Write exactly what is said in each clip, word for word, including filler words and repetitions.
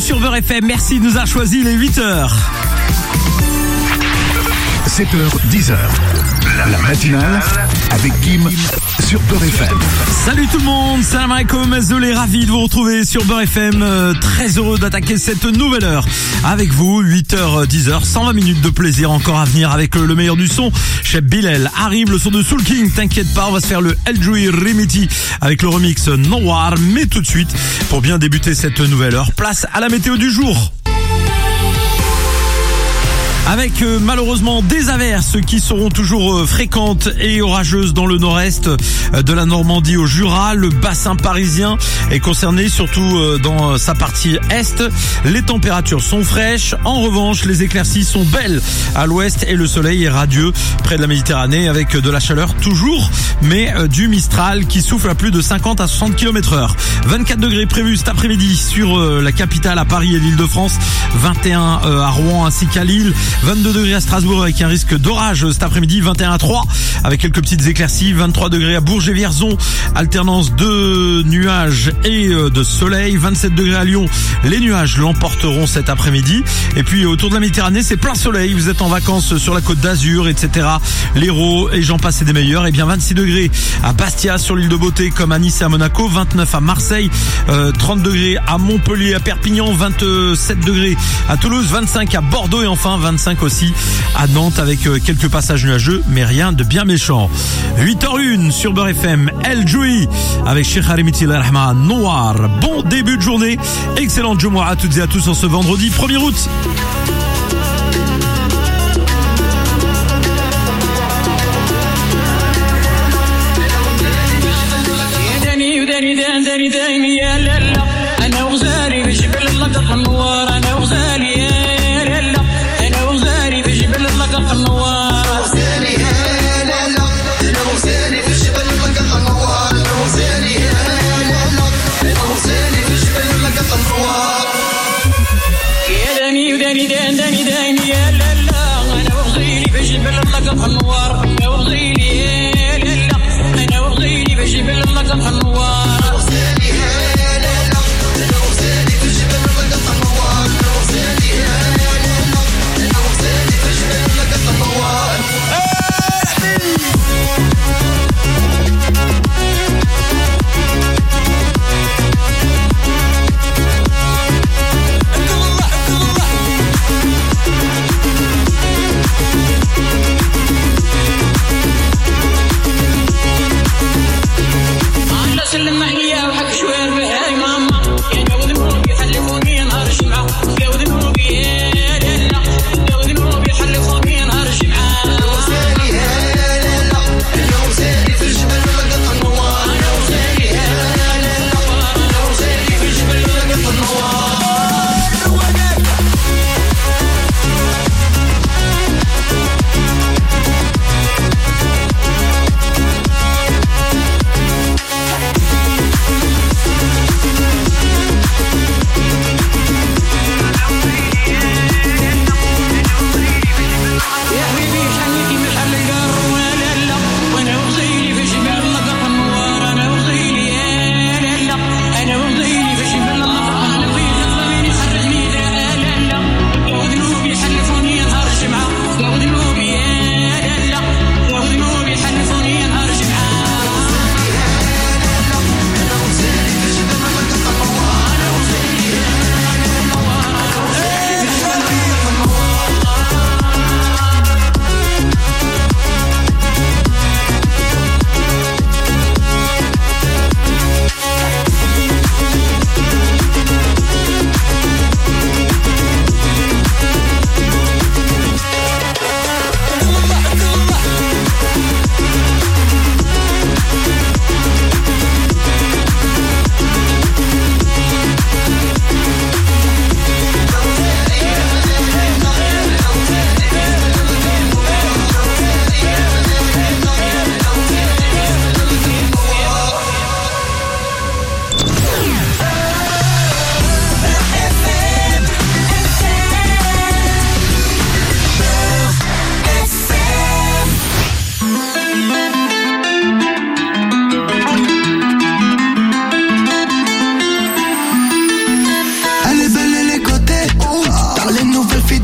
sur Beurre F M. Merci de nous avoir choisi les huit heures. sept heures, dix heures. La matinale avec Kim sur Beurre F M. Salut tout le monde, salam alaikum, Zolé, ravi de vous retrouver sur Beurre F M. Euh, très heureux d'attaquer cette nouvelle heure avec vous, huit heures, dix heures, cent vingt minutes de plaisir encore à venir avec le meilleur du son. Chef Bilal arrive, le son de Soul King, t'inquiète pas, on va se faire le El Joui Remiti avec le remix Noir. Mais tout de suite, pour bien débuter cette nouvelle heure, place à la météo du jour. Avec euh, malheureusement des averses qui seront toujours euh, fréquentes et orageuses dans le nord-est euh, de la Normandie au Jura. Le bassin parisien est concerné, surtout euh, dans euh, sa partie est. Les températures sont fraîches. En revanche, les éclaircies sont belles à l'ouest et le soleil est radieux près de la Méditerranée avec euh, de la chaleur toujours, mais euh, du Mistral qui souffle à plus de cinquante à soixante kilomètres heure. vingt-quatre degrés prévus cet après-midi sur euh, la capitale à Paris et l'Île-de-France. vingt et un euh, à Rouen ainsi qu'à Lille. vingt-deux degrés à Strasbourg avec un risque d'orage cet après-midi, vingt et un à Troyes avec quelques petites éclaircies, vingt-trois degrés à Bourges et Vierzon, alternance de nuages et de soleil, vingt-sept degrés à Lyon, les nuages l'emporteront cet après-midi, et puis autour de la Méditerranée c'est plein soleil, vous êtes en vacances sur la côte d'Azur, et cetera, l'Hérault et j'en passe et des meilleurs, et bien vingt-six degrés à Bastia sur l'île de Beauté comme à Nice et à Monaco, vingt-neuf à Marseille, euh, trente degrés à Montpellier, à Perpignan, vingt-sept degrés à Toulouse, vingt-cinq à Bordeaux et enfin vingt-cinq aussi à Nantes avec quelques passages nuageux mais rien de bien méchant. huit heures un sur Beurre F M, El Joui avec Cheikh Harimiti Rahman Noir. Bon début de journée, excellente Jumu'ah à toutes et à tous en ce vendredi premier août.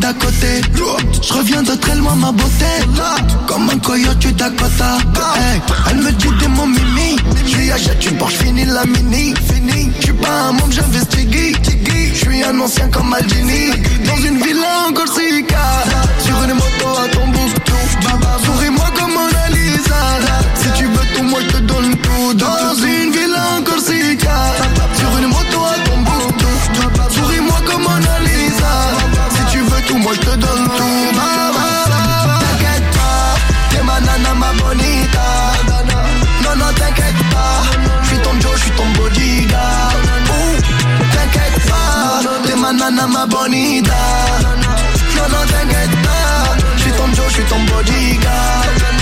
d'à côté. Je reviens de très loin, ma beauté. Comme un coyote du Dakota. Hey, elle me dit des mots mimi. Je lui achète une Porsche, fini la mini. Fini. Je suis pas un môme, j'investigue. Je suis un ancien comme Maldini. Dans une villa en Corsica. Sur une moto à Tombouctou. Souris-moi comme Mona Lisa. Si tu veux tout, moi je te donne tout. Dans une villa en Corsica. Sur une moto à Tombouctou. Souris-moi comme Mona Lisa. Si tu veux tout, moi je te donne tout. T'inquiète pas, t'es ma nana, ma bonita. Non, non, t'inquiète pas, je suis ton Joe, je suis ton bodyguard. T'inquiète pas, t'es ma nana, ma bonita. Non, non, t'inquiète pas, je suis ton Joe, je suis ton bodyguard.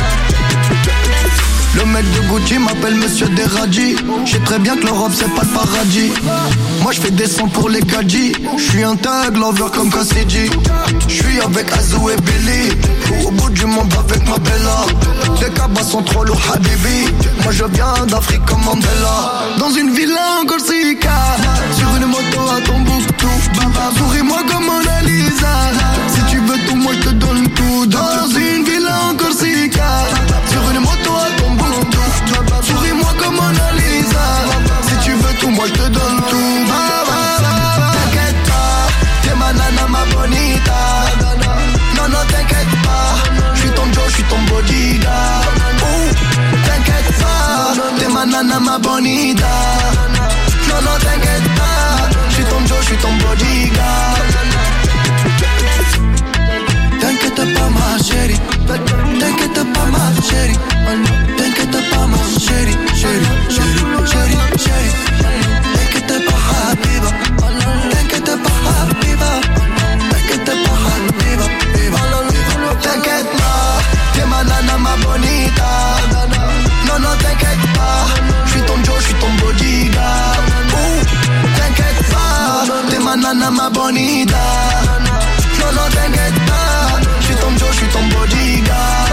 Le mec de Gucci m'appelle Monsieur Deradji. J'sais très bien que l'Europe c'est pas le paradis. Moi j'fais des sons pour les Kadji. J'suis un tag lover comme Cassidy. J'suis avec Azou et Billy. Au bout du monde avec ma Bella. Les cabas sont trop lourds Habibi. Moi je viens d'Afrique comme Mandela. Dans une villa en Corsica. Sur une moto à Tombouctou. Souris-moi comme Mona Lisa. Si tu veux tout moi je te donne tout. Dans une villa en Corsica. Sur une moto à Tombouctou. Souris-moi comme Mona Lisa. Si tu veux tout, moi je te donne tout. T'inquiète pas, t'es ma nana, ma bonita. Non, non, t'inquiète pas, je suis ton Joe, je suis ton bodyguard. T'inquiète pas, t'es ma nana, ma bonita. Non, non, t'inquiète pas, je suis ton Joe, je suis ton bodyguard. T'inquiète pas ma chérie, t'inquiète pas ma chérie, t'inquiète pas ma chérie, chérie, chérie, chérie, chérie. T'inquiète pas Habiba, t'inquiète pas Habiba, t'inquiète pas Habiba, t'inquiète pas, t'es ma nana ma bonita. Non non t'inquiète pas, j'suis ton Joe, j'suis ton bodyguard. T'inquiète pas, t'es ma nana ma bonita. Non non t'inquiète pas, j'suis ton Joe, j'suis ton bodyguard.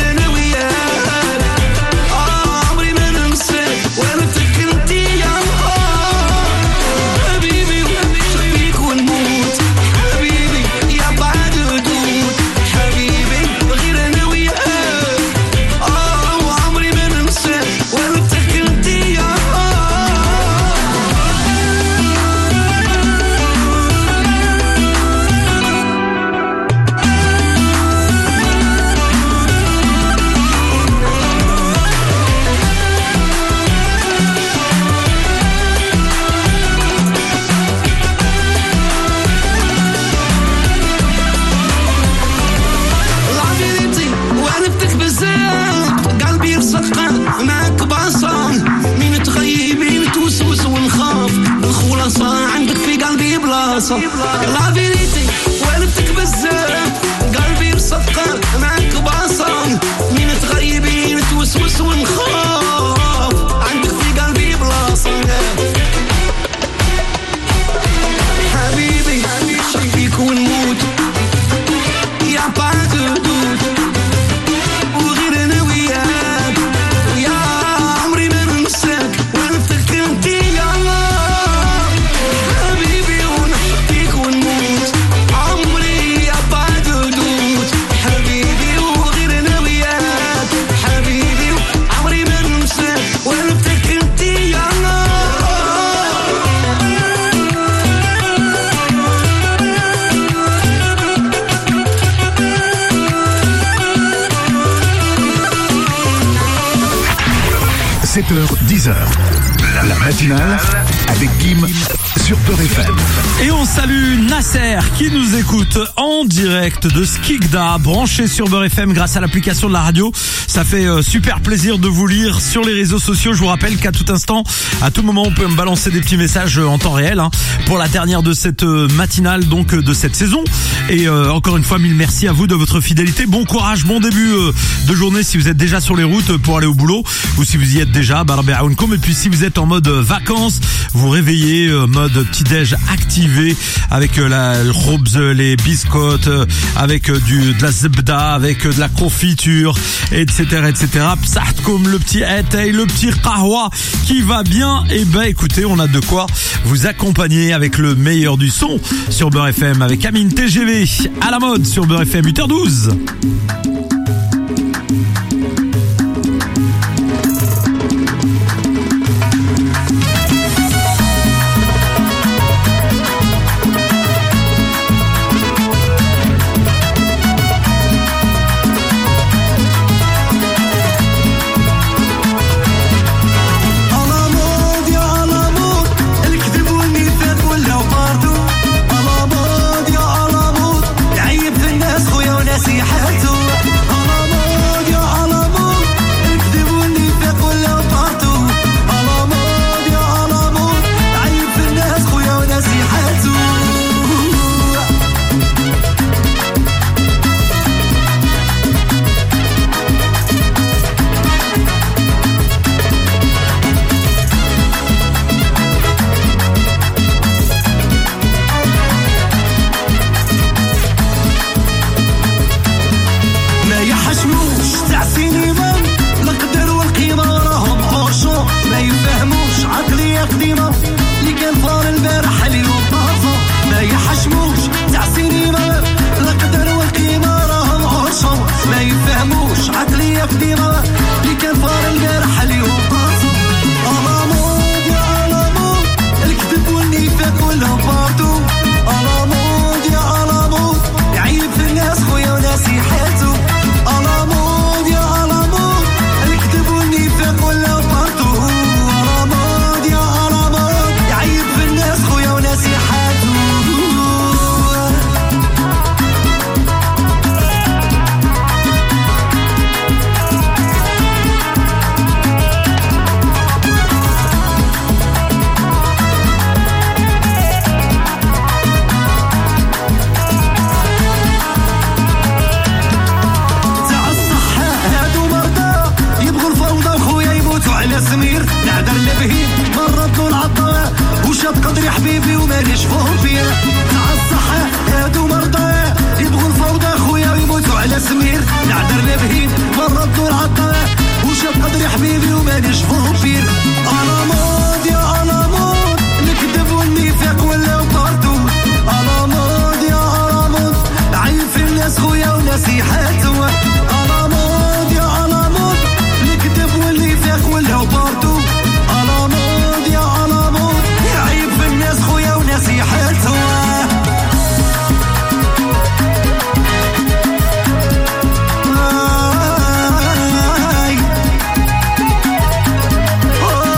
وين تكنتي يا لا فيريتي والبتك بزاف قلبي بصفقة معك باصان من تغيبين توسوس ونخاف عندك في قلبي بلاصة حبيبي شفيك ونموت يا با دو دوت وغير انا وياك يا عمري ما ننساك ونفتكر انت يا حبيبي ونحكيك ونموت عمري يا با دو دوت حبيبي وغير انا وياك حبيبي عمري ما ننساك ونفتكر انت يا sept heures, dix heures. La matinale avec Kim sur Peur F M. Et on salue Nasser qui nous écoute en direct de Skikda, branché sur Beurre F M grâce à l'application de la radio. Ça fait euh, super plaisir de vous lire sur les réseaux sociaux. Je vous rappelle qu'à tout instant, à tout moment, on peut me balancer des petits messages en temps réel hein, pour la dernière de cette euh, matinale, donc euh, de cette saison. Et euh, encore une fois, mille merci à vous de votre fidélité. Bon courage, bon début euh, de journée si vous êtes déjà sur les routes pour aller au boulot ou si vous y êtes déjà. Et puis si vous êtes en mode vacances, vous réveillez, euh, mode petit-déj activé avec euh, la le khobz, les biscottes, euh, avec euh, du de la zebda, avec euh, de la confiture, et cetera, et cetera. Psahtkoum, le petit etay, le petit qahwa qui va bien. Et ben écoutez, on a de quoi vous accompagner avec le meilleur du son sur Beurre F M avec Amine T G V à la mode sur Beurre F M huit heures douze. Oh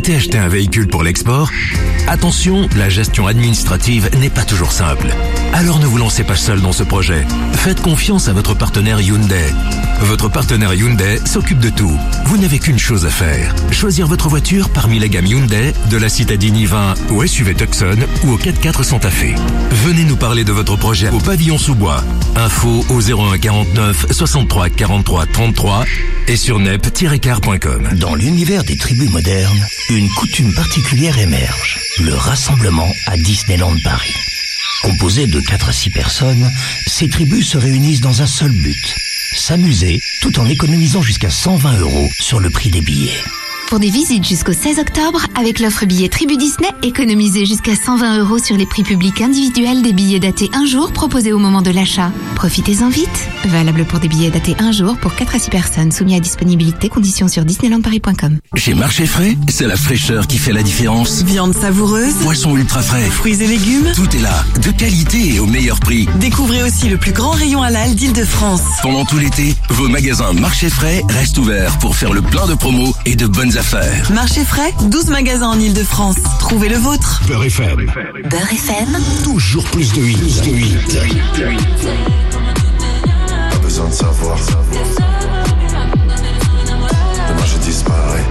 souhaitez acheter un véhicule pour l'export? Attention, la gestion administrative n'est pas toujours simple. Alors ne vous lancez pas seul dans ce projet. Faites confiance à votre partenaire Hyundai. Votre partenaire Hyundai s'occupe de tout. Vous n'avez qu'une chose à faire. Choisir votre voiture parmi la gamme Hyundai, de la citadine i vingt au S U V Tucson ou au quatre quatre Santa Fe. Venez nous parler de votre projet au pavillon sous-bois. Info au zéro un quarante-neuf soixante-trois quarante-trois trente-trois et sur nep tiret car point com. Dans l'univers des tribus modernes, une coutume particulière émerge. Le rassemblement à Disneyland Paris. Composé de quatre à six personnes, ces tribus se réunissent dans un seul but. S'amuser tout en économisant jusqu'à cent vingt euros sur le prix des billets. Pour des visites jusqu'au seize octobre, avec l'offre billet Tribu Disney, économisez jusqu'à cent vingt euros sur les prix publics individuels des billets datés un jour proposés au moment de l'achat. Profitez-en vite. Valable pour des billets datés un jour pour quatre à six personnes, soumis à disponibilité, conditions sur disneyland paris point com. Chez Marché Frais, c'est la fraîcheur qui fait la différence. Viande savoureuse, Poissons ultra frais, fruits et légumes, tout est là, de qualité et au meilleur prix. Découvrez aussi le plus grand rayon halal d'Île-de-France. Pendant tout l'été, vos magasins Marché Frais restent ouverts pour faire le plein de promos et de bonnes affaires. Marché Frais, douze magasins en Île-de-France. Trouvez le vôtre. Beurre F M. Beurre F M. Toujours plus de hits. De hits. Pas besoin de savoir. Demain je disparais.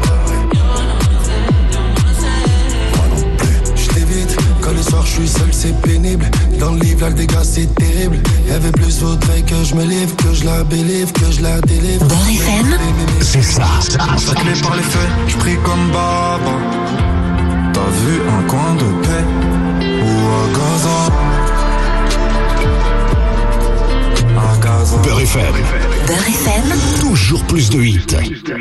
Moi non plus. Je t'évite. Quand le soir je suis seul c'est pénible. Dans le livre là des gars c'est terrible. Y'avait plus faudrait que je me livre, que je la bélivre, que je la délivre. Beurre F M. C'est ça. Saclé par les faits, je prie comme Baba. T'as vu un coin de paix ou à Gaza? À Gaza. Beurre F M. Beurre F M. Toujours plus de hits.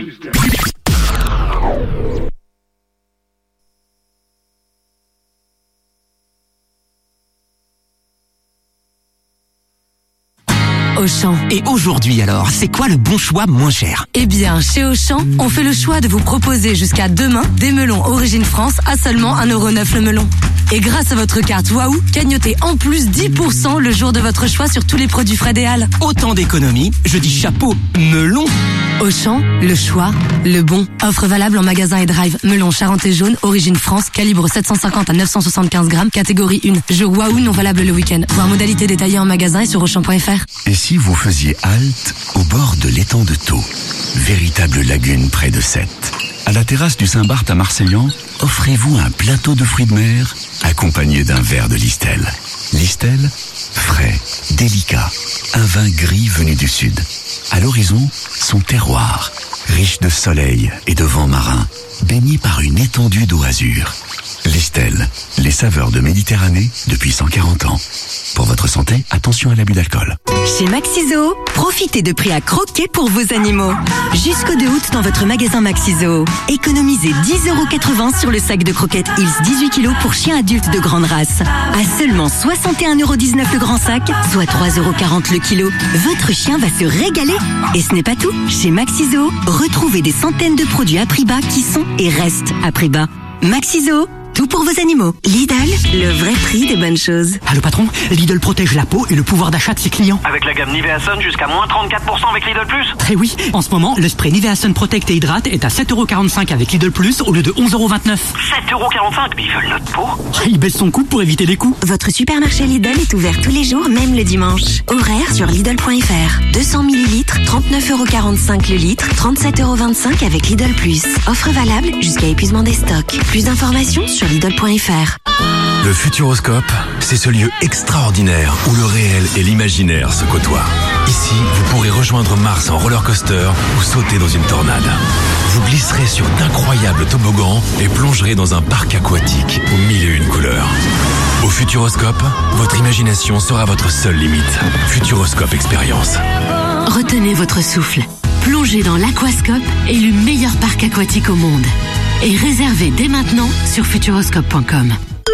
Auchan. Et aujourd'hui alors, c'est quoi le bon choix moins cher? Eh bien, chez Auchan, on fait le choix de vous proposer jusqu'à demain des melons Origine France à seulement un euro neuf le melon. Et grâce à votre carte Waouh, gagnotez en plus dix pour cent le jour de votre choix sur tous les produits Fred et Halles. Autant d'économies, je dis chapeau, melon. Auchan, le choix, le bon. Offre valable en magasin et drive. Melon Charentais jaune, Origine France, calibre sept cent cinquante à neuf cent soixante-quinze grammes, catégorie un. Jeu Waouh non valable le week-end. Voir modalité détaillée en magasin et sur auchan point f r. Et si vous faisiez halte au bord de l'étang de Thau, véritable lagune près de Sète. À la terrasse du Saint-Barth à Marseillan, offrez-vous un plateau de fruits de mer accompagné d'un verre de Listel. Listel, frais, délicat, un vin gris venu du sud. À l'horizon, son terroir, riche de soleil et de vent marin, baigné par une étendue d'eau azur. Listel, les saveurs de Méditerranée depuis cent quarante ans. Pour votre santé, attention à l'abus d'alcool. Chez Maxiso, profitez de prix à croquer pour vos animaux. Jusqu'au deux août dans votre magasin Maxiso. Économisez dix euros quatre-vingts sur le sac de croquettes Hills dix-huit kilos pour chiens adultes de grande race. À seulement soixante et un euros dix-neuf le grand sac, soit trois euros quarante le kilo. Votre chien va se régaler. Et ce n'est pas tout. Chez Maxiso, retrouvez des centaines de produits à prix bas qui sont et restent à prix bas. Maxiso, tout pour vos animaux. Lidl, le vrai prix des bonnes choses. Allô patron, Lidl protège la peau et le pouvoir d'achat de ses clients. Avec la gamme Nivea Sun jusqu'à moins trente-quatre pour cent avec Lidl Plus. Eh oui, en ce moment, le spray Nivea Sun Protect et Hydrate est à sept euros quarante-cinq avec Lidl Plus au lieu de onze euros vingt-neuf. sept euros quarante-cinq, mais ils veulent notre peau. Il baisse son coût pour éviter les coûts. Votre supermarché Lidl est ouvert tous les jours, même le dimanche. Horaire sur Lidl point f r. deux cents millilitres, trente-neuf euros quarante-cinq le litre, trente-sept euros vingt-cinq avec Lidl Plus. Offre valable jusqu'à épuisement des stocks. Plus d'informations sur Lidl point f r. Le Futuroscope, c'est ce lieu extraordinaire où le réel et l'imaginaire se côtoient. Ici, vous pourrez rejoindre Mars en roller coaster ou sauter dans une tornade. Vous glisserez sur d'incroyables toboggans et plongerez dans un parc aquatique aux mille et une couleurs. Au Futuroscope, votre imagination sera votre seule limite. Futuroscope Expérience. Retenez votre souffle. Plongez dans l'Aquascope, élu meilleur parc aquatique au monde. Et réservez dès maintenant sur futuroscope point com.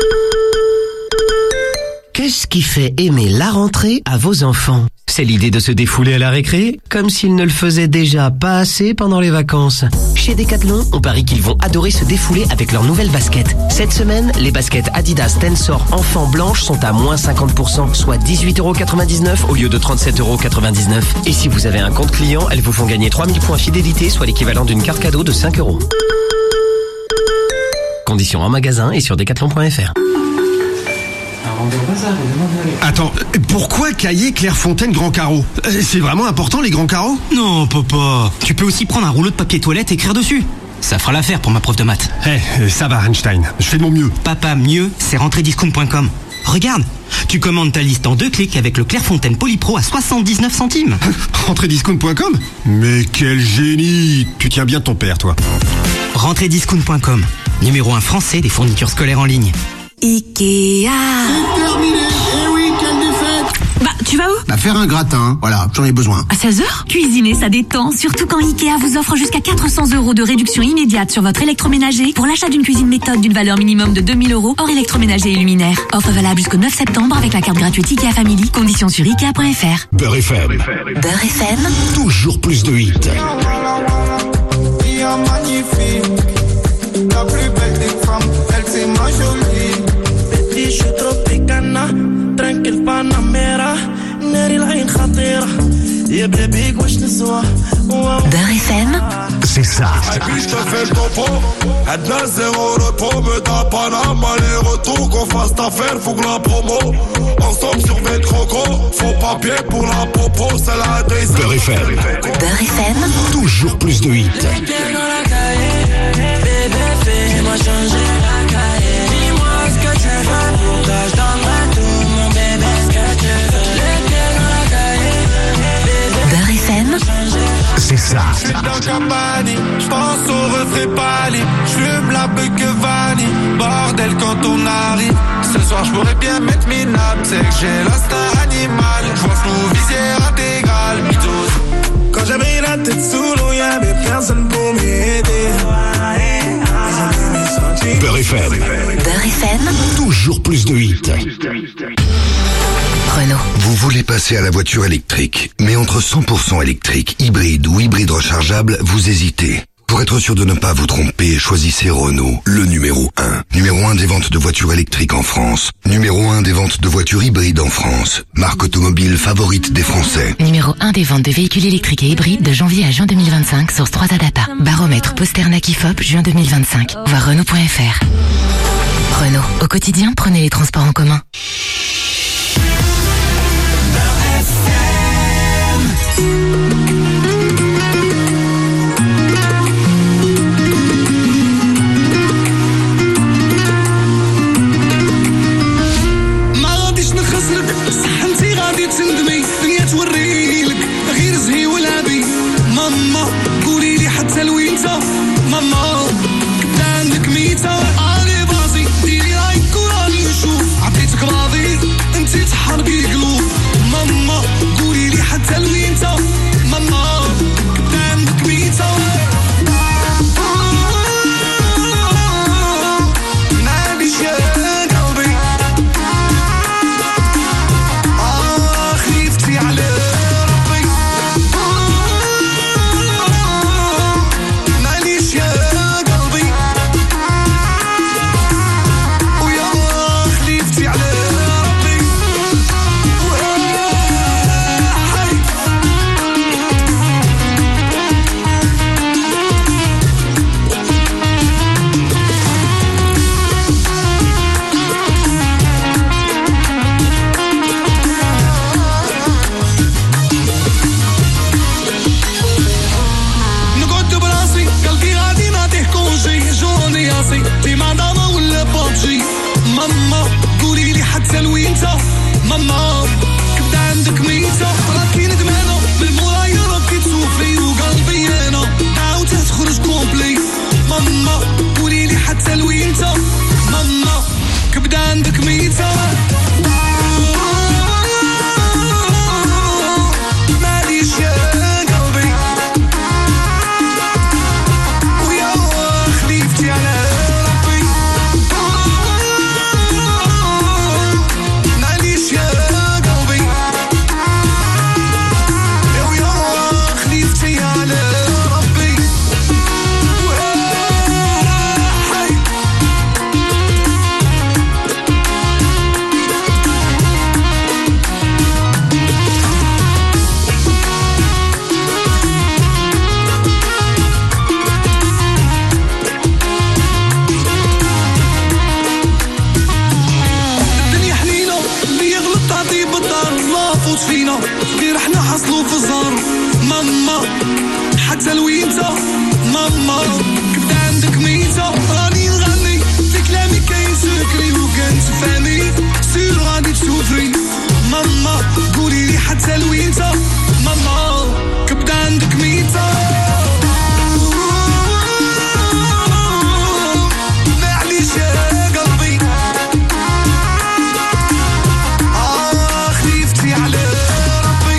Qu'est-ce qui fait aimer la rentrée à vos enfants? C'est l'idée de se défouler à la récré, comme s'ils ne le faisaient déjà pas assez pendant les vacances. Chez Decathlon, on parie qu'ils vont adorer se défouler avec leurs nouvelles baskets. Cette semaine, les baskets Adidas Tensor Enfant blanches sont à moins cinquante pour cent, soit dix-huit euros quatre-vingt-dix-neuf au lieu de trente-sept euros quatre-vingt-dix-neuf. Et si vous avez un compte client, elles vous font gagner trois mille points fidélité, soit l'équivalent d'une carte cadeau de cinq euros. Conditions en magasin et sur decathlon point f r. Attends, pourquoi Cahiers Clairefontaine Grand Carreau? C'est vraiment important les grands carreaux? Non, papa. Tu peux aussi prendre un rouleau de papier toilette et écrire dessus. Ça fera l'affaire pour ma prof de maths. Eh, hey, ça va Einstein, je fais de mon mieux. Papa, mieux, c'est rentrée discount point com. Regarde, tu commandes ta liste en deux clics avec le Clairefontaine Polypro à soixante-dix-neuf centimes. rentrée discount point com? Mais quel génie! Tu tiens bien ton père, toi. rentrée discount point com, numéro un français des fournitures scolaires en ligne. Ikea. C'est terminé. Eh oui, quelle défaite. Bah, tu vas où? Bah, faire un gratin. Voilà, j'en ai besoin. À seize heures? Cuisiner, ça détend, surtout quand Ikea vous offre jusqu'à quatre cents euros de réduction immédiate sur votre électroménager pour l'achat d'une cuisine méthode d'une valeur minimum de deux mille euros hors électroménager et luminaire. Offre valable jusqu'au neuf septembre avec la carte gratuite Ikea Family. Conditions sur ikea point f r. Beurre F M. Beurre F M. Toujours plus de hits. Magnifique, la plus belle des femmes, elle c'est ma jolie. بدي شو تروبيكانا ترانكل باناميرا ناري العين خطيرة يا بيبي واش نسوى. Beurre F M. C'est ça. Et puis je te fais le topo, Edna zéro repos, me tape Panama, aller-retour, qu'on fasse ta affaire, faut que la promo. Ensemble sur mes crocos, faux papier pour la popo, c'est la des. Beurre F M. Beurre F M. Toujours plus de hits. Dis-moi changer la cahier. Dis-moi ce que tu veux. Pour que je donnerai tout mon bébé. Ce que tu veux. Les pieds dans la cahier. Beurre F M. C'est ça. J'suis dans Cabani. J'pense au refrain pâli. J'fume la beuh que vanille. Bordel quand on arrive. Ce soir j'pourrais bien mettre minable. C'est que j'ai l'instinct animal. J'vois flou, visière intégrale. Mythos. Quand j'avais la tête sous l'eau, y'avait personne pour m'aider. Beurre F M. Beurre F M. Toujours plus de hits. Renault. Vous voulez passer à la voiture électrique, mais entre cent pour cent électrique, hybride ou hybride rechargeable, vous hésitez. Pour être sûr de ne pas vous tromper, choisissez Renault, le numéro un. Numéro un des ventes de voitures électriques en France. Numéro un des ventes de voitures hybrides en France. Marque automobile favorite des Français. Numéro un des ventes de véhicules électriques et hybrides de janvier à juin deux mille vingt-cinq, source trois A Data. Baromètre Posternak I F O P, juin deux mille vingt-cinq. Voir Renault point F R. Renault. Au quotidien, prenez les transports en commun. تندمي الدنيا توريلك غير زهي ولعبي. ماما قولي لي حتى لوينتا ماما كنت عندك ميتة. علي بازي ديري رايك وراني نشوف عطيتك راضي انتي تحرقي قلوب. ماما قولي لي حتى لوينتا ماما كنت عندك ميتة. معليش يا قلبي على ربي معليش يا ماما حتى الوينتا ماما كبدا عندك ميتة راني نغني في كلامي كاين سكري وكنتفهمي سير غادي تسوفري ماما قولي لي حتى الوينتا ماما كبدا عندك ميتة معليش يا قلبي آه خليفتي على ربي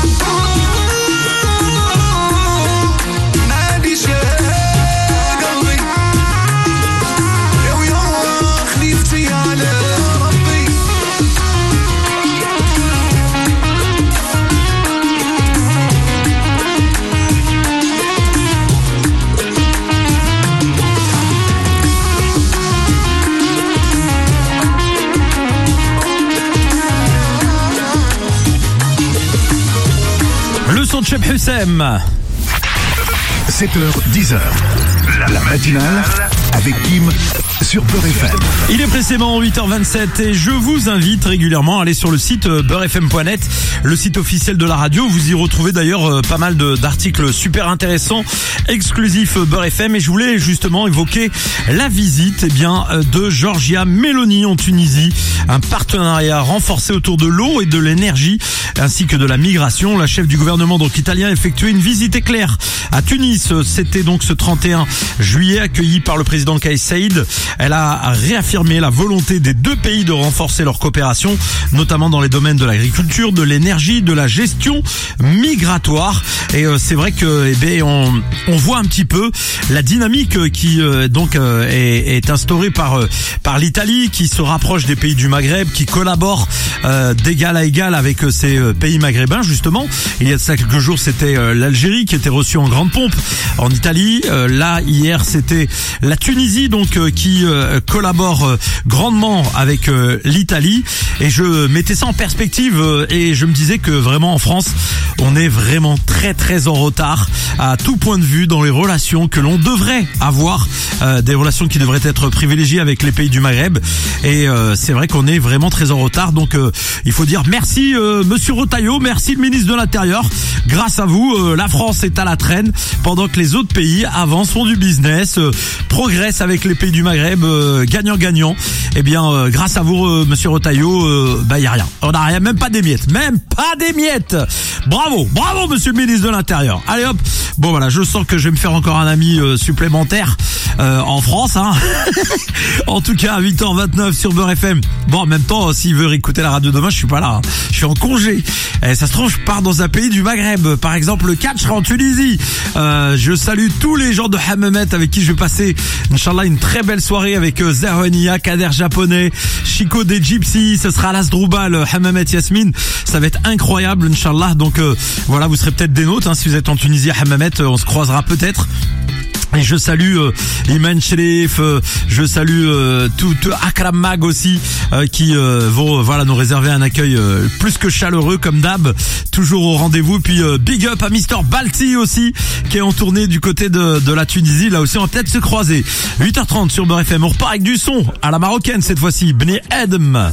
معليش يا قلبي يا ويا خليفتي على ربي Le son de Cheb Hussem. sept heures dix heures. La matinale avec Kim sur Beurre F M. Il est précisément huit heures vingt-sept et je vous invite régulièrement à aller sur le site beurre f m point net, le site officiel de la radio. Vous y retrouvez d'ailleurs pas mal de, d'articles super intéressants, exclusifs Beurre F M. Et je voulais justement évoquer la visite eh bien, de Giorgia Meloni en Tunisie. Un partenariat renforcé autour de l'eau et de l'énergie, ainsi que de la migration. La chef du gouvernement donc italien a effectué une visite éclair à Tunis. C'était donc ce trente et un juillet, accueilli par le président Kais Saïed. Elle a réaffirmé la volonté des deux pays de renforcer leur coopération, notamment dans les domaines de l'agriculture, de l'énergie, de la gestion migratoire. Et euh, c'est vrai que eh bien, on, on voit un petit peu la dynamique qui euh, donc euh, est, est instaurée par euh, par l'Italie, qui se rapproche des pays du Maghreb, qui collabore euh, d'égal à égal avec euh, ces euh, pays maghrébins justement. Il y a de ça quelques jours, c'était euh, l'Algérie qui était reçue en grande pompe en Italie. Euh, là hier, c'était la Tunisie donc euh, qui euh, collabore euh, grandement avec euh, l'Italie. Et je mettais ça en perspective euh, et je me disais que vraiment en France, on est vraiment très très en retard à tout point de vue dans les relations que l'on devrait avoir, euh, des relations qui devraient être privilégiées avec les pays du Maghreb. Et euh, c'est vrai qu'on est vraiment très en retard. Donc euh, il faut dire merci euh, Monsieur Retailleau, merci le ministre de l'Intérieur. Grâce à vous, euh, la France est à la traîne pendant que les autres pays avancent, font du business, euh, progressent avec les pays du Maghreb, euh, gagnant-gagnant. Eh bien, euh, grâce à vous, euh, Monsieur Retailleau, euh, bah y a rien. On n'a rien, même pas des miettes, même pas des miettes. Bravo, bravo, Monsieur le ministre de l'Intérieur. Allez hop. Bon voilà, je sens que je vais me faire encore un ami euh, supplémentaire euh, en France. Hein. En tout cas, à huit heures vingt-neuf sur Beurre F M. Bon, en même temps, s'il veut écouter la radio demain, je suis pas là. Hein. Je suis en congé. Et ça se trouve, je pars dans un pays du Maghreb. Par exemple, le catch sera en Tunisie. Euh, je salue tous les gens de Hammamet avec qui je vais passer, Inch'Allah, une très belle soirée avec euh, Zerwania, Kader Japonais, Chico des Gypsies. Ce sera Lasdroubal, Hammamet, Yasmine. Ça va être incroyable, Inch'Allah. Donc euh, voilà, vous serez peut-être des nôtres. Hein, si vous êtes en Tunisie à Hammamet, euh, on se croisera peut-être. Et je salue euh, Iman Sherif, euh, je salue euh, tout, tout Akram Mag aussi, euh, qui euh, vont voilà nous réserver un accueil euh, plus que chaleureux comme d'hab, toujours au rendez-vous. Puis euh, big up à Mister Balti aussi, qui est en tournée du côté de, de la Tunisie. Là aussi on va peut-être se croiser. huit heures trente sur Beurre F M, on repart avec du son à la marocaine cette fois-ci. Bnei Edem.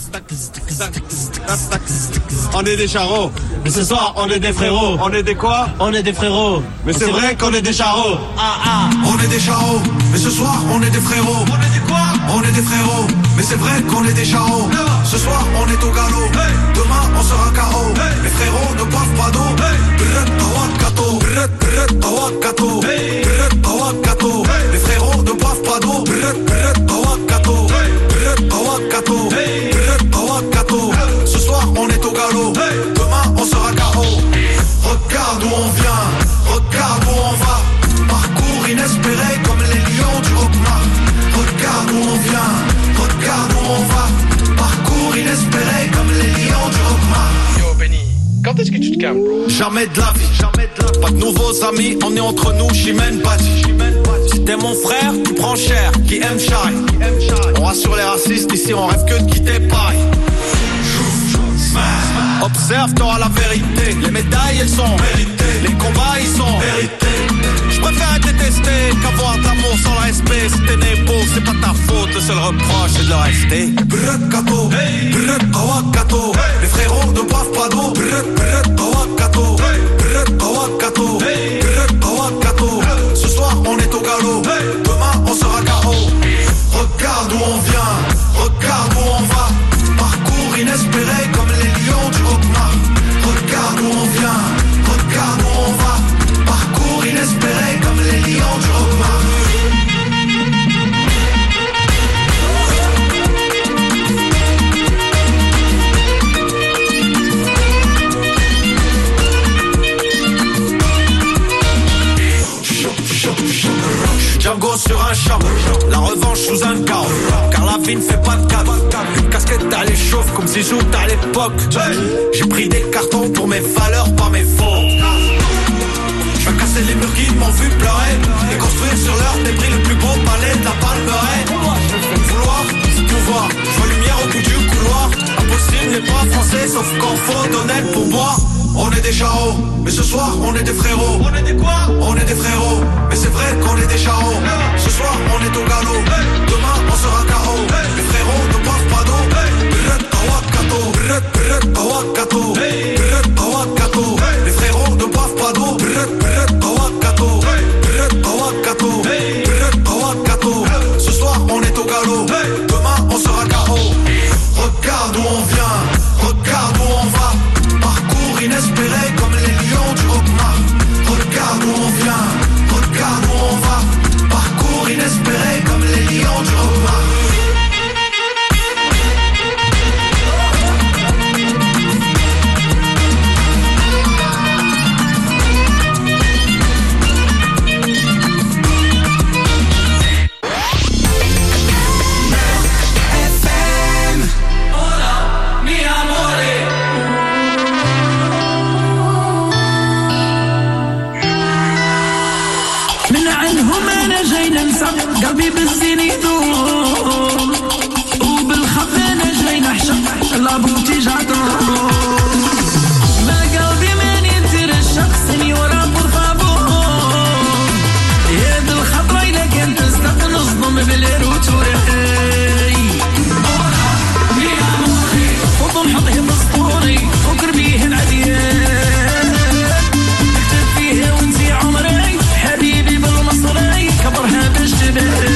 On est des charros, mais ce soir on est des frérots. On est des quoi? On est des frérots. Mais c'est vrai qu'on est des charros. Ah ah. On est des charros, mais ce soir on est des frérots. On est des quoi? On est des frérots, mais c'est vrai qu'on est des charros. Ce soir on est au galop, hey. Demain on sera K O. Hey. Les frérots ne boivent pas d'eau. Brrrt tawak kato, brrrt brrrt tawak kato, brrrt tawak kato. Les frérots ne boivent pas d'eau. Brrrt brrrt tawak kato, brrrt tawak kato, brrrt tawak kato. Ce soir on est au galop, demain on sera K O. Regarde où on vient, regarde où on va. Parcours inespéré comme les lions du Rockmar. Regarde où on vient, regarde où on va. Parcours inespéré comme les lions du Rockmar. Yo Benny, quand est-ce que tu te calmes, bro? Jamais de la vie, jamais de la vie. Pas de nouveaux amis, on est entre nous, Chimène Badi. Si t'es mon frère, tu prends cher, qui aime Shai. On rassure les racistes, ici on rêve que de quitter Paris. Observe, t'auras la vérité. Les médailles, elles sont méritées. Les combats, ils sont mérités. Je préfère être détesté qu'avoir d'amour sans le respect. Si t'es né beau, c'est pas ta faute. Le seul reproche, c'est de le rester. Brrrt kato, brrrt tawak kato. Les frérots ne boivent pas d'eau. Brrrt brrrt tawak kato, brrrt tawak kato. Rambo sur un champ. La revanche sous un carreau. Car la vie ne fait pas de cadeau. Une casquette t'as les chauffe comme si j'ouvre à l'époque. J'ai pris des cartons pour mes valeurs, pas mes faux. Je vais casser les murs qui m'ont vu pleurer et construire sur leur débris le plus beau palais de la Palmeraie. Vouloir, c'est pouvoir. Je vois lumière au bout du couloir. Impossible n'est pas français sauf quand faut donner le pourboire. On est des charros, mais ce soir on est des frérots. On est des quoi? On est des frérots, mais c'est vrai qu'on est des charros. Ce soir on est au galop, demain on sera K O. Les frérots ne boivent pas d'eau. Brrrt, tawakato, brrrt, brrrt, tawakato, brrrt, tawakato. Les frérots ne boivent pas d'eau. Brrrt, brrrt, tawakato, brrrt, tawakato, brrrt, tawakato. Ce soir on est au galop, demain on sera K O. Regarde où on vient, regarde où on va. Parcours inespéré comme les lions du Rockmar. Regarde où on vient, regarde où on va. Parcours inespéré comme les lions du Rockmar. قلبي بالزين يدور وبالخط انا جاي نحشق لابوتي جعدور ما قلبي من يدير الشخص سنيورا بورفابور يد الخطرة إذا كنت تستق نصدم بالروتوري خطو نحطه بسطوري فكر بيه العديان اكتب فيه وانتي عمري حبيبي بالمصري كبرها بالجبال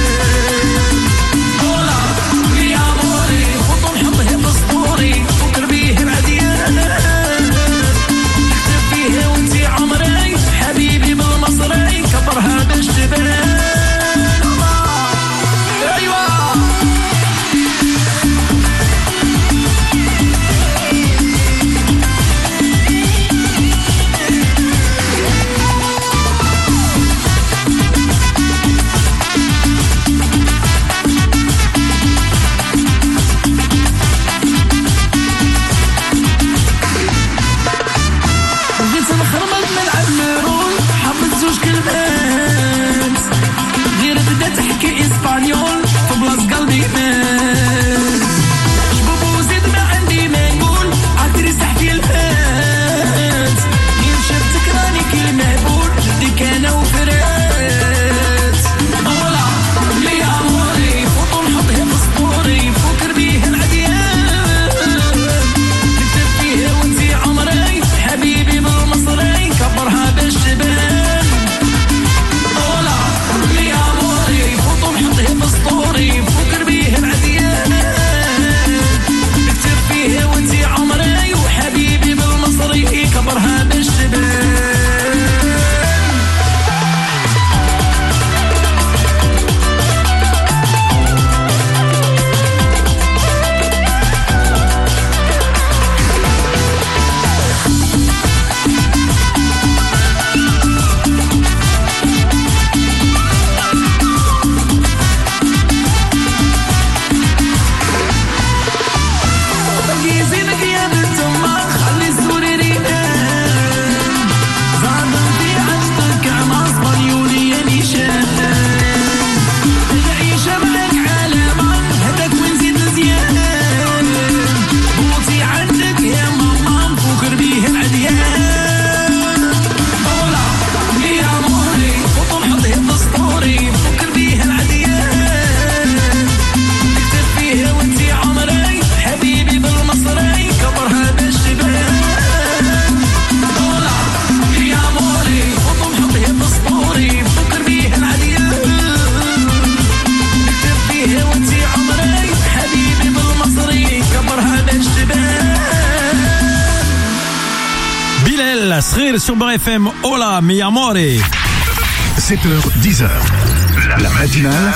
Srire sur Beurre F M. Hola, mi amore. sept heures, dix heures. La matinale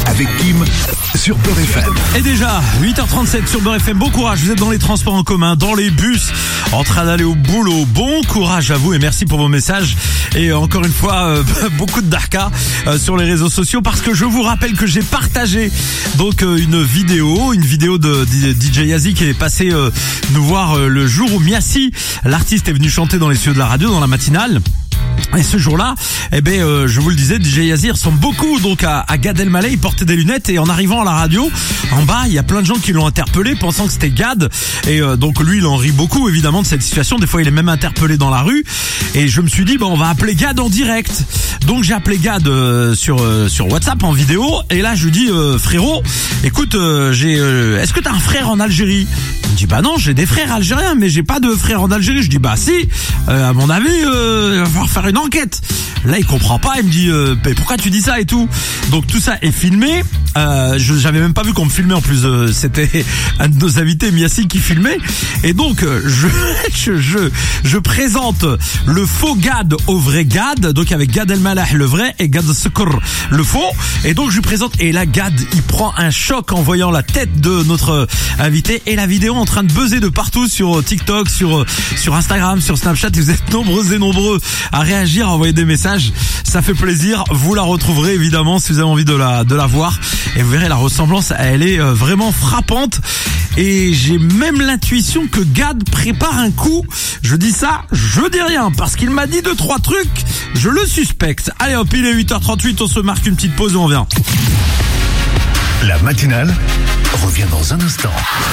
avec Kim sur Beurre F M. Et déjà, huit heures trente-sept sur Beurre F M. Bon courage, vous êtes dans les transports en commun, dans les bus, en train d'aller au boulot. Bon courage à vous et merci pour vos messages. Et encore une fois, euh, beaucoup de darka euh, sur les réseaux sociaux parce que je vous rappelle que j'ai partagé donc euh, une vidéo, une vidéo de, de D J Yazi qui est passé euh, nous voir euh, le jour où Miassi, l'artiste, est venu chanter dans les studios de la radio, dans la matinale. Et ce jour-là, eh ben, euh, je vous le disais, D J Yazi ressemble beaucoup donc à, à Gad Elmaleh. Il portait des lunettes et en arrivant à la radio, en bas, il y a plein de gens qui l'ont interpellé, pensant que c'était Gad. Et euh, donc lui, il en rit beaucoup évidemment de cette situation. Des fois, il est même interpellé dans la rue. Et je me suis dit, bah, on va appeler Gad en direct. Donc j'ai appelé Gad euh, sur euh, sur WhatsApp en vidéo. Et là, je lui dis, euh, frérot, écoute, euh, j'ai, euh, est-ce que t'as un frère en Algérie? Il me dit, bah non, j'ai des frères algériens, mais j'ai pas de frère en Algérie. Je dis, bah si, euh, à mon avis, euh, il va falloir faire une enquête. Là, il comprend pas, il me dit euh, mais pourquoi tu dis ça et tout. Donc tout ça est filmé. Euh, je j'avais même pas vu qu'on me filmait en plus. Euh, c'était un de nos invités, Miassi, qui filmait. Et donc euh, je, je je je présente le faux Gad au vrai Gad. Donc avec Gad Elmaleh le vrai et Gad Sekr le faux. Et donc je lui présente et là Gad il prend un choc en voyant la tête de notre invité et la vidéo en train de buzzer de partout sur TikTok, sur sur Instagram, sur Snapchat. Et vous êtes nombreux et nombreux à réagir, à envoyer des messages. Ça fait plaisir. Vous la retrouverez évidemment si vous avez envie de la de la voir. Et vous verrez la ressemblance, elle est vraiment frappante. Et j'ai même l'intuition que Gad prépare un coup. Je dis ça, je dis rien parce qu'il m'a dit deux trois trucs. Je le suspecte. Allez hop, il est huit heures trente-huit. On se marque une petite pause et on vient. La matinale revient dans un instant.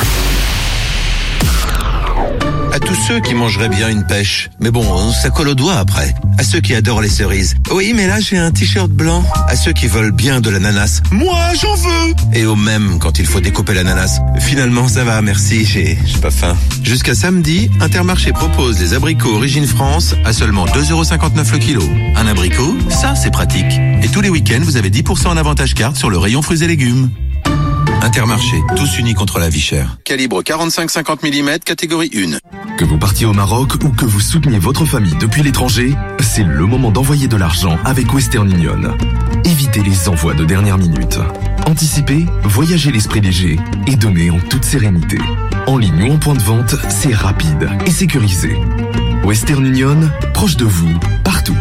À tous ceux qui mangeraient bien une pêche. Mais bon, ça colle aux doigts après. À ceux qui adorent les cerises. Oui, mais là j'ai un t-shirt blanc. À ceux qui veulent bien de l'ananas. Moi, j'en veux. Et au même quand il faut découper l'ananas. Finalement, ça va, merci, j'ai j'ai pas faim. Jusqu'à samedi, Intermarché propose les abricots Origine France à seulement deux euros cinquante-neuf le kilo. Un abricot, ça c'est pratique. Et tous les week-ends, vous avez dix pour cent en avantage carte sur le rayon fruits et légumes. Intermarché, tous unis contre la vie chère. Calibre quarante-cinq cinquante millimètres, catégorie un. Que vous partiez au Maroc ou que vous souteniez votre famille depuis l'étranger, c'est le moment d'envoyer de l'argent avec Western Union. Évitez les envois de dernière minute. Anticipez, voyagez l'esprit léger et donnez en toute sérénité. En ligne ou en point de vente, c'est rapide et sécurisé. Western Union, proche de vous, partout.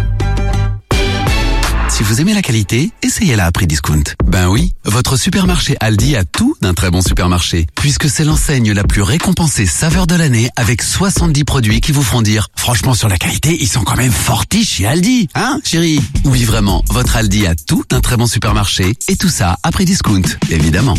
Si vous aimez la qualité, essayez-la à prix discount. Ben oui, votre supermarché Aldi a tout d'un très bon supermarché, puisque c'est l'enseigne la plus récompensée saveur de l'année avec soixante-dix produits qui vous feront dire « Franchement, sur la qualité, ils sont quand même fortis chez Aldi, hein, chérie ?» Oui, vraiment, votre Aldi a tout d'un très bon supermarché, et tout ça à prix discount, évidemment.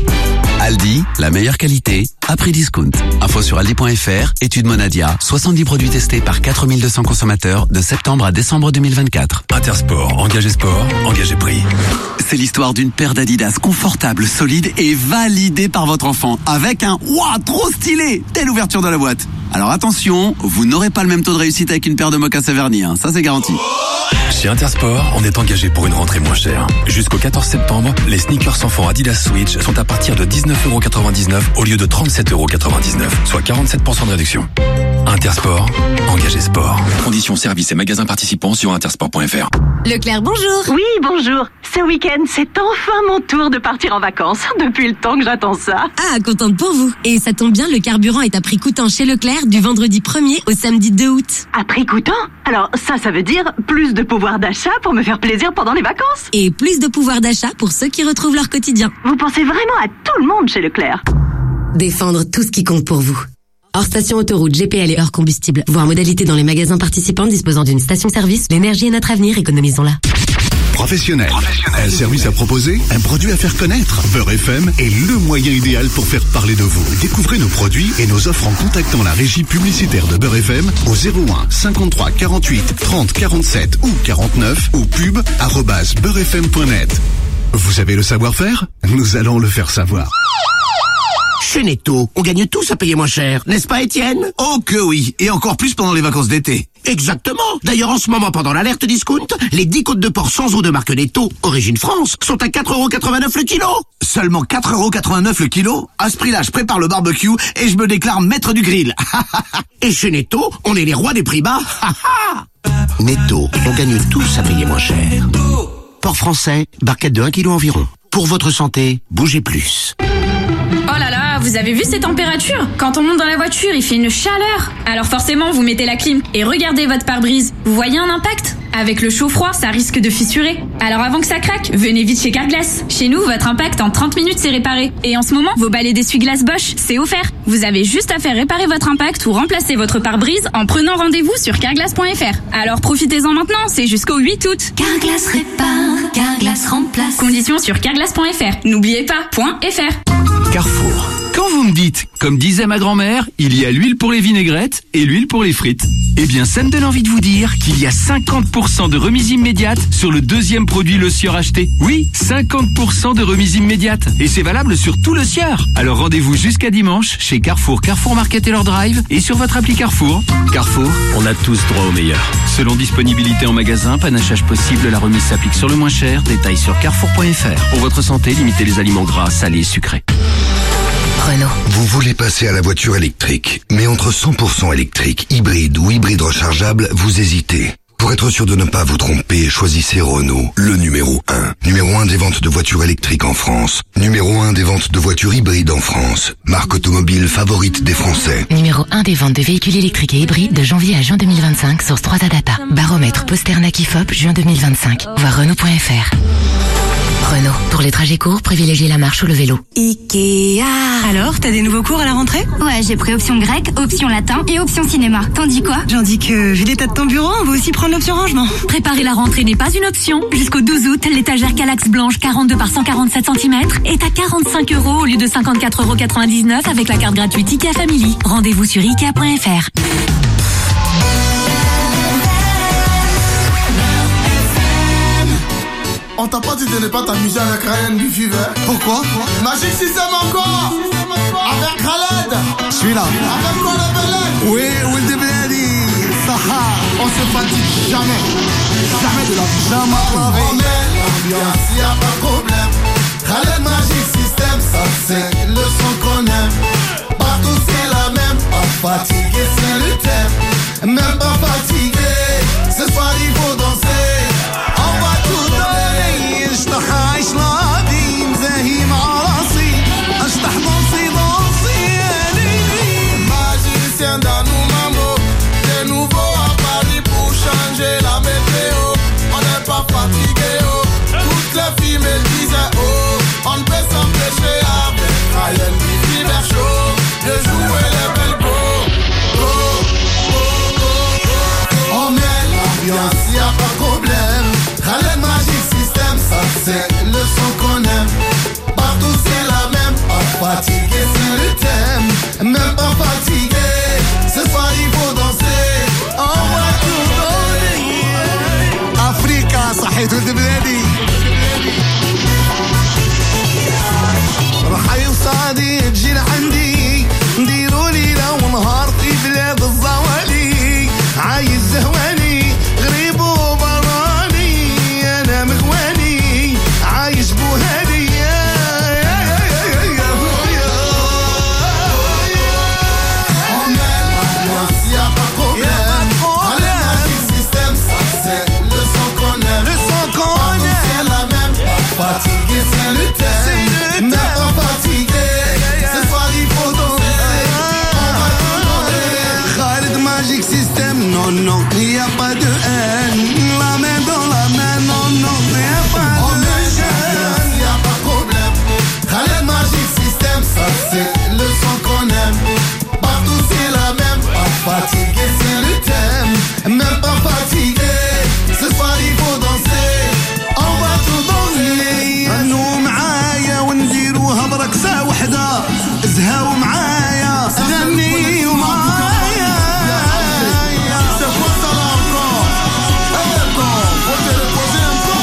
Aldi, la meilleure qualité, à prix discount. Info sur aldi point f r, étude Monadia, soixante-dix produits testés par quatre mille deux cents consommateurs de septembre à décembre deux mille vingt-quatre. Intersport, engagé sport, engagé prix. C'est l'histoire d'une paire d'Adidas confortable, solide et validée par votre enfant avec un « Ouah, trop stylé !» telle ouverture de la boîte. Alors attention, vous n'aurez pas le même taux de réussite avec une paire de mocassins vernis, hein. Ça c'est garanti. Chez Intersport, on est engagé pour une rentrée moins chère. Jusqu'au quatorze septembre, les sneakers enfants Adidas Switch sont à partir de dix-neuf euros quatre-vingt-dix-neuf au lieu de trente-sept euros quatre-vingt-dix-neuf, soit quarante-sept pour cent de réduction. Intersport, engagé sport. Conditions, services et magasins participants sur intersport point f r. Leclerc, bonjour. Oui, bonjour. Ce week-end, c'est enfin mon tour de partir en vacances. Depuis le temps que j'attends ça. Ah, contente pour vous. Et ça tombe bien, le carburant est à prix coûtant chez Leclerc du vendredi premier au samedi deux août. À prix coûtant? Alors ça, ça veut dire plus de pouvoir d'achat pour me faire plaisir pendant les vacances. Et plus de pouvoir d'achat pour ceux qui retrouvent leur quotidien. Vous pensez vraiment à tout le monde chez Leclerc. Défendre tout ce qui compte pour vous. Hors station autoroute, G P L et hors combustible. Voir modalité dans les magasins participants disposant d'une station-service. L'énergie est notre avenir, économisons-la. Professionnel. Un service à proposer, un produit à faire connaître. Beurre F M est le moyen idéal pour faire parler de vous. Découvrez nos produits et nos offres en contactant la régie publicitaire de Beurre F M au zéro un cinquante-trois quarante-huit trente quarante-sept ou quarante-neuf ou pub arobase beurrefm point net. Vous avez le savoir-faire? Nous allons le faire savoir. Chez Netto, on gagne tous à payer moins cher, n'est-ce pas Étienne? Oh que oui, et encore plus pendant les vacances d'été. Exactement. D'ailleurs, en ce moment, pendant l'alerte discount, les dix côtes de porc sans eau de marque Netto, Origine France, sont à quatre euros quatre-vingt-neuf le kilo. Seulement quatre euros quatre-vingt-neuf le kilo? À ce prix-là, je prépare le barbecue et je me déclare maître du grill. Et chez Netto, on est les rois des prix bas. Netto, on gagne tous à payer moins cher. Porc français, barquette de un kilo environ. Pour votre santé, bougez plus. Oh là là, vous avez vu ces températures? Quand on monte dans la voiture, il fait une chaleur. Alors forcément, vous mettez la clim et regardez votre pare-brise. Vous voyez un impact? Avec le chaud-froid, ça risque de fissurer. Alors avant que ça craque, venez vite chez Carglass. Chez nous, votre impact en trente minutes, c'est réparé. Et en ce moment, vos balais d'essuie-glace Bosch, c'est offert. Vous avez juste à faire réparer votre impact ou remplacer votre pare-brise en prenant rendez-vous sur carglass point f r. Alors profitez-en maintenant, c'est jusqu'au huit août. Carglass répare, Carglass remplace. Conditions sur carglass point f r. N'oubliez pas, .fr. Carrefour. Quand vous me dites, comme disait ma grand-mère, il y a l'huile pour les vinaigrettes et l'huile pour les frites. Eh bien, ça me donne envie de vous dire qu'il y a cinquante pour cent de remise immédiate sur le deuxième produit Le Sieur acheté. Oui, cinquante pour cent de remise immédiate. Et c'est valable sur tout Le Sieur. Alors rendez-vous jusqu'à dimanche chez Carrefour, Carrefour Market et leur drive et sur votre appli Carrefour. Carrefour, on a tous droit au meilleur. Selon disponibilité en magasin, panachage possible, la remise s'applique sur le moins cher. Détails sur carrefour point f r. Pour votre santé, limitez les aliments gras, salés et sucrés. Renault. Vous voulez passer à la voiture électrique, mais entre cent pour cent électrique, hybride ou hybride rechargeable, vous hésitez. Pour être sûr de ne pas vous tromper, choisissez Renault, le numéro un. Numéro un des ventes de voitures électriques en France. Numéro un des ventes de voitures hybrides en France. Marque automobile favorite des Français. Numéro un des ventes de véhicules électriques et hybrides de janvier à juin deux mille vingt-cinq, source trois A Data. Baromètre Posternak I F O P, juin deux mille vingt-cinq. Voir Renault point f r. Renault. Pour les trajets courts, privilégiez la marche ou le vélo. Ikea. Alors, t'as des nouveaux cours à la rentrée? Ouais, j'ai pris option grec, option latin et option cinéma. T'en dis quoi? J'en dis que, vu l'état de ton bureau, on va aussi prendre l'option rangement. Préparer la rentrée n'est pas une option. Jusqu'au douze août, l'étagère Calax blanche quarante-deux par cent quarante-sept centimètres est à quarante-cinq euros au lieu de cinquante-quatre euros quatre-vingt-dix-neuf avec la carte gratuite Ikea Family. Rendez-vous sur ikea point f r. On t'a pas dit de ne pas t'amuser avec Ryan du Fever. Pourquoi? Magic System encore. Avec Khaled. Je suis là. Avec quoi le Belek? Oui, Will de Blady. Saha. On se fatigue jamais. Jamais de la vie. Jamais. On met l'ambiance, y'a pas de problème. Khaled Magic System, ça c'est le son qu'on aime. Partout c'est la même. Pas fatigué, c'est le thème. Même pas fatigué. Ce soir il faut danser. On va tout donner. اشطح عيش ناضي مزاهي مع راسي اشطح ضنصي ضنصي يا ليلي magicien dans nos mambo de nouveau à Paris pour changer la météo. On n'est pas fatigué oh. Toutes les filles me disaient oh. On ne peut s'empêcher avec Ryan du Fever Show de jouer les belles go go go go go. On met l'ambiance y'a pas de problème. Ryan Magic System, ça c'est le son qu'on aime. Partout c'est la même. Pas fatigué c'est le thème. Même pas fatigué. Ce soir il faut danser. On va tout donner. Africa صحيت ولد بلادي. رحي وصادي تجي لعندي. نديروا ليلة ونهار في بلاد الزوالي. عايز زهواني غريب وبراني. أنا مغواني عايش بوهاني. On met l'ambiance, y'a pas de problème. Allez, Magic System, ça c'est le son qu'on aime. Le son qu'on aime. C'est la même. Pas fatigué, c'est le thème. Même pas fatigué. Ce soir il faut danser. On va tout donner. Khaled Magic System, non non, y'a pas de haine. La main dans la main, non non, y'a pas de gêne. Y'a pas de problème. Khaled Magic System, ça c'est le son qu'on aime. Partout c'est la même. Pas fatigué, c'est le thème. Même pas fatigué. Ce soir il faut danser. On va tout donner. غنوا معايا ونديروها برقصة وحدة. زهاو معايا غنيو معايا. C'est quoi ça là encore? Eh bon, faut te reposer un peu.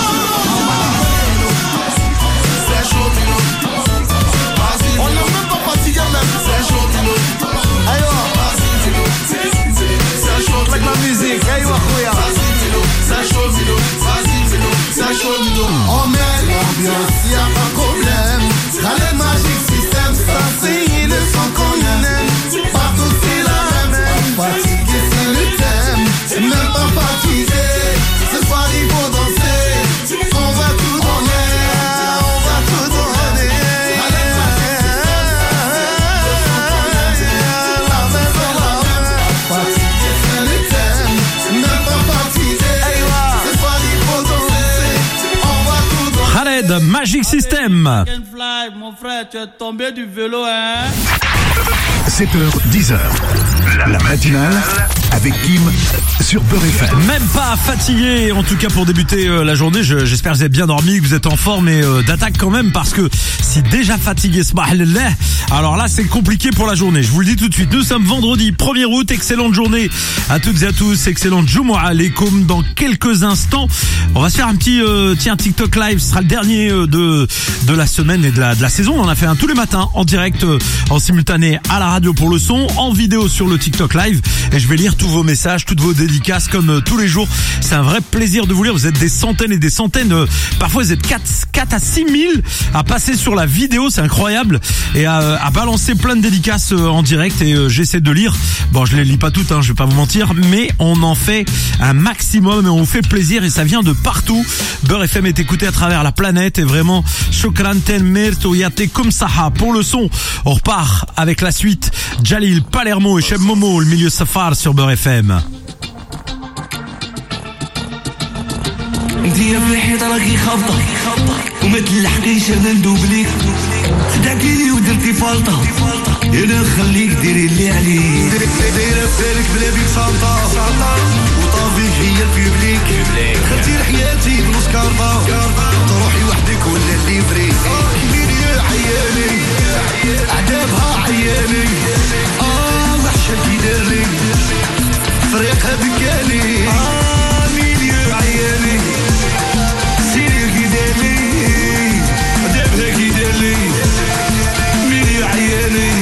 C'est chaud Mino. Vas-y, on n'est même pas fatigué même. C'est chaud Mino. Aïe, vas-y Mino. C'est chaud avec la musique. Aïe, Khouya. Vas-y Mino. C'est chaud Mino. Vas-y Mino. C'est chaud Mino. On met l'ambiance, y'a pas de problème. Khaled Magic System, ça c'est le son qu'on aime. Partout c'est la même. Pas fatigué, c'est le thème. Même pas fatigué. Ce soir il faut danser. On va tout donner. On Red, Magic System. Mon frère, tu es tombé du vélo, hein? sept heures, dix heures. La matinale avec Kim sur Beurre F M. Même pas fatigué, en tout cas pour débuter euh, la journée. Je, j'espère que vous êtes bien dormi, que vous êtes en forme et euh, d'attaque quand même, parce que si déjà fatigué, smahallah, alors là c'est compliqué pour la journée. Je vous le dis tout de suite. Nous sommes vendredi premier août. Excellente journée à toutes et à tous. Excellente Jumu'ah alaikum. Dans quelques instants, on va se faire un petit euh, tiens TikTok live. Ce sera le dernier euh, de de la semaine et de la de la saison. On en a fait un tous les matins en direct, euh, en simultané à la radio pour le son, en vidéo sur le TikTok live. Et je vais lire tous vos messages, toutes vos dédicaces comme euh, tous les jours. C'est un vrai plaisir de vous lire. Vous êtes des centaines et des centaines. Euh, parfois vous êtes quatre à six mille à passer sur la vidéo. C'est incroyable. Et à, à balancer plein de dédicaces euh, en direct. Et euh, j'essaie de lire. Bon, je les lis pas toutes, hein, je vais pas vous mentir. Mais on en fait un maximum et on vous fait plaisir. Et ça vient de partout. Beurre F M est écouté à travers la planète. Et vraiment, shukran ten mirto yate comme saha. Pour le son, on repart avec la suite. Jalil, Palermo et Cheb Momo, le milieu safar sur Beurre F M. انتي في الحيط راكي خابطة وما تلحقيش انا ندوب ليك خدعتيني ودرتي فالطة انا نخليك ديري اللي عليك دايرة بالك بلا بيك سانطا وطافيك هي البيبليك خدتي حياتي بنص كارطة تروحي وحدك ولا اللي فريك ميليا عياني عذابها عياني اه وحشة كي دارلي فريقها بكالي اه ميليا عياني سيري كي دارلي عذابها كي دارلي ميليا عياني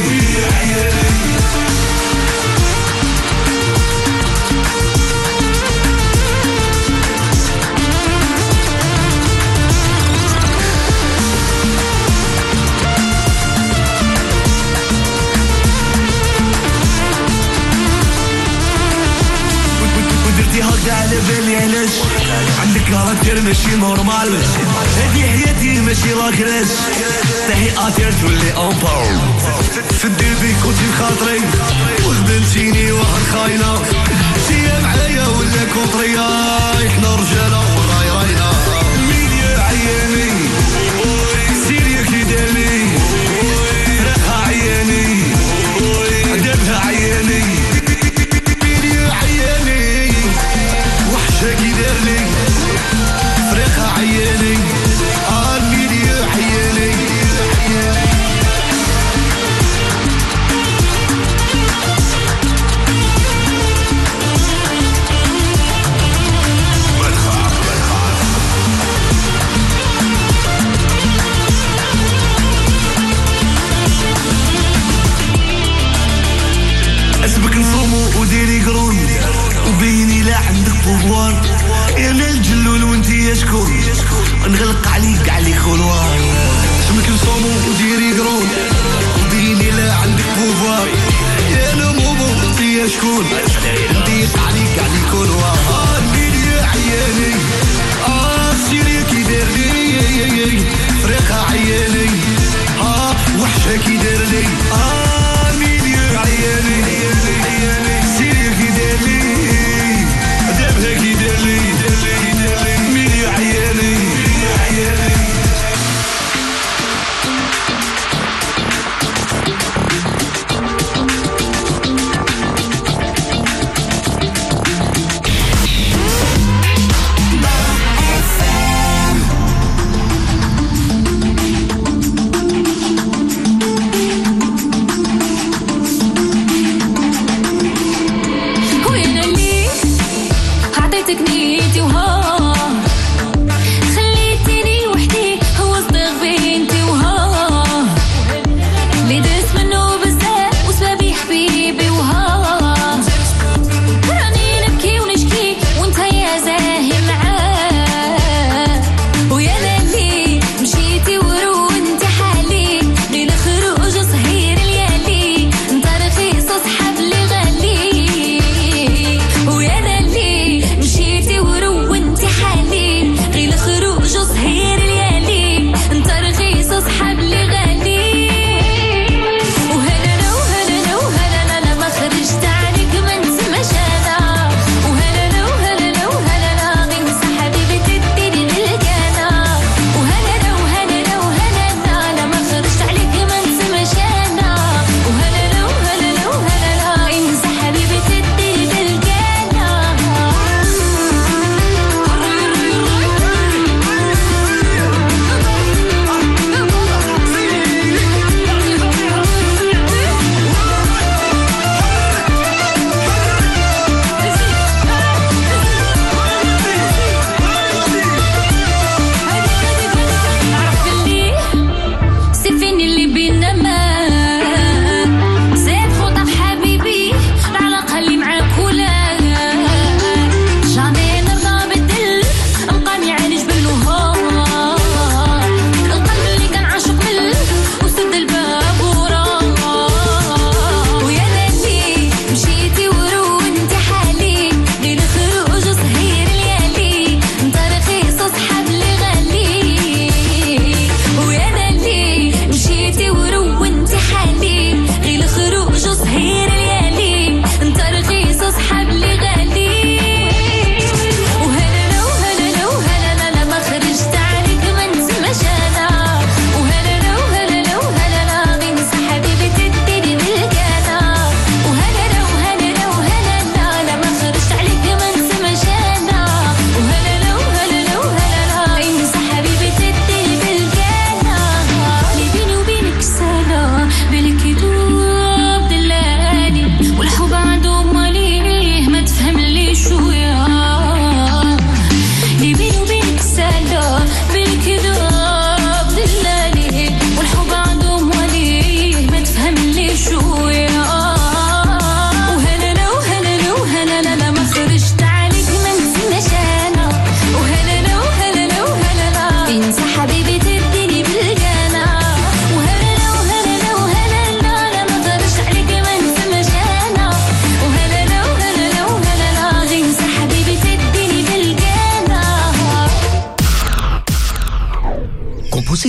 هكا على بالي علاش عندك كاركتر ماشي نورمال هادي حياتي ماشي لاكراش تحي اتير تولي امباور في الديبي كنتي بخاطري وخدمتيني واحد خاينة سيا معايا ولا كونطريا احنا رجالة وراي راينا ميليا عياني سيريا كي دامي راها عياني عذابها عياني ميليا عياني وحشة كي دارلي فريقها عياني آه الميليا عياني اسمك نصومو وديري قرون وبيني لا عندك بوفوار يا لا الجلول وانتي يا شكون نغلق عليك عليك خلوار اسمك نصومو وديري قرون وبيني لا عندك بوفوار يا لا مومو وانتي يا شكون نضيق عليك عليك خلوار اه الميليا عياني اه سيريا كي دارلي فريقها عياني اه وحشة كي دارلي اه الميليا عياني سيريا كي دارلي عذابها كي دارلي ميليا عياني ويا ذا اللي مشيتي ورو وانت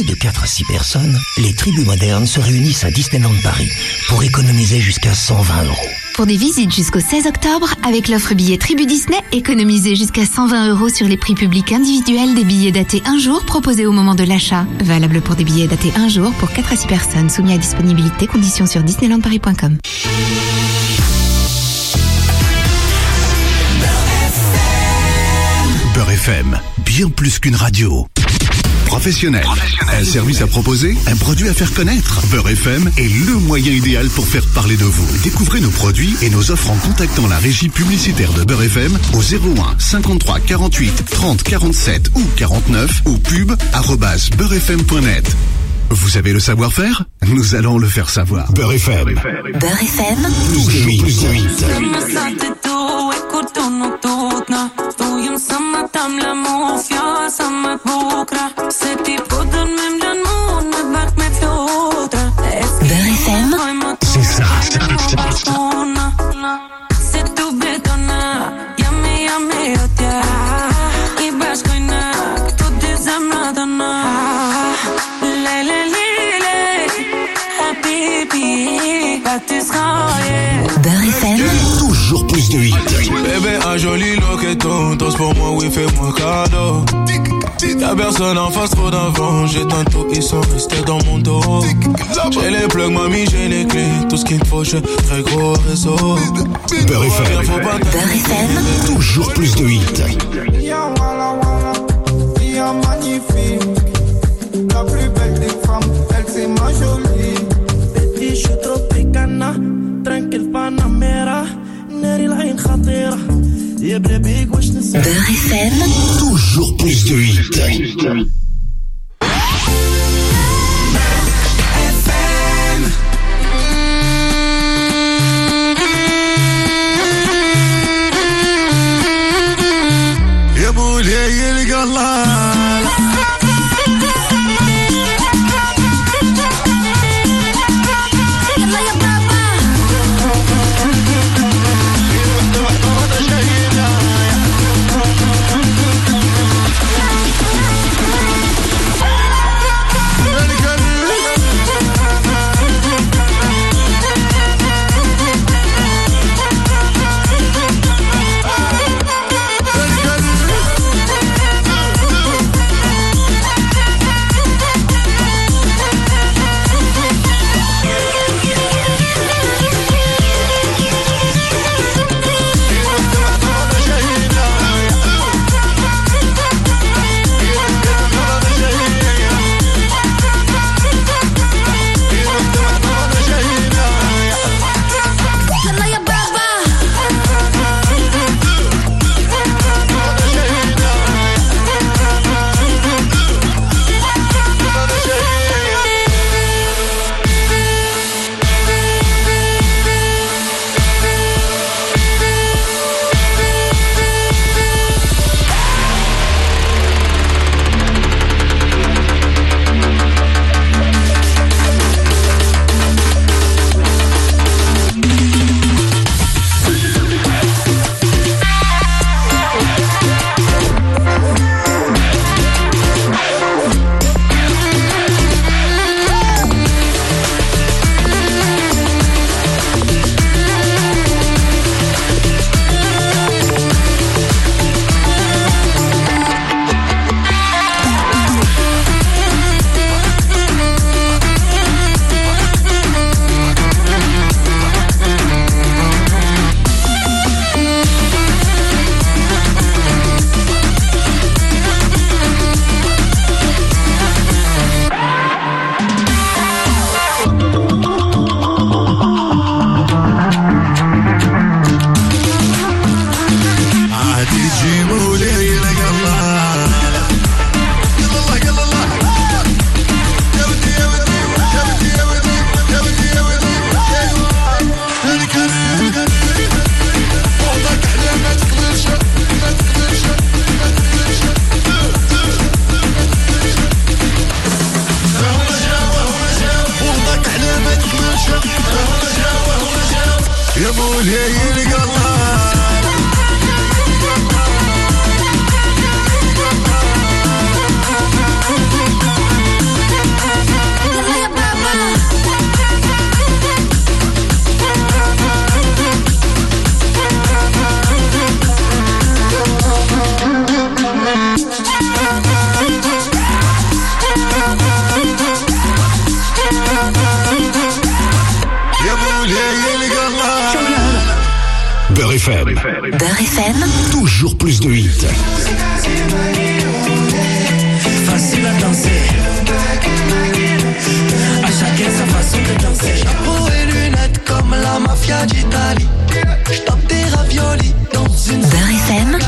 plus de quatre à six personnes, les tribus modernes se réunissent à Disneyland Paris pour économiser jusqu'à cent vingt euros. Pour des visites jusqu'au seize octobre, avec l'offre billet Tribu Disney, économisez jusqu'à cent vingt euros sur les prix publics individuels des billets datés un jour proposés au moment de l'achat. Valable pour des billets datés un jour pour quatre à six personnes, soumis à disponibilité, conditions sur disneyland paris point com. Beurre F M, bien plus qu'une radio. Professionnel. Un service à proposer, un produit à faire connaître. Beurre F M est le moyen idéal pour faire parler de vous. Découvrez nos produits et nos offres en contactant la régie publicitaire de Beurre F M au zéro un cinquante-trois quarante-huit trente quarante-sept ou quarante-neuf ou pub arobase beurre f m point net. Vous avez le savoir-faire? Nous allons le faire savoir. Beurre F M. Beurre F M. Plus de huit. Plus de huit. Stojem sama tam la mafia, sama bukra. Se ti po dormim dan mund me bak me flotra. Beurre F M. C'est ça. Se tu betona, jame jame otja. I bashkojna, këtu dy zemra dona. Lele lele, habibi, bati s'raje. Beurre F M. Toujours plus de huit. Bébé, un joli loqueton, danse pour moi, oui, fais-moi cadeau. Y'a personne en face, trop d'avant. J'ai tantôt, ils sont restés dans mon dos. J'ai les plugs, mamie, j'ai les clés. Tout ce qu'il me faut, j'ai très gros réseau. Beurre F M. Beurre F M. Toujours plus de huit. Magnifique, la plus belle des femmes, elle c'est ma jolie. Petit, je suis tropicana, tranquille Panamera. Beurre F M. Toujours plus de huit. F M. Beurre F M. Toujours plus de hits.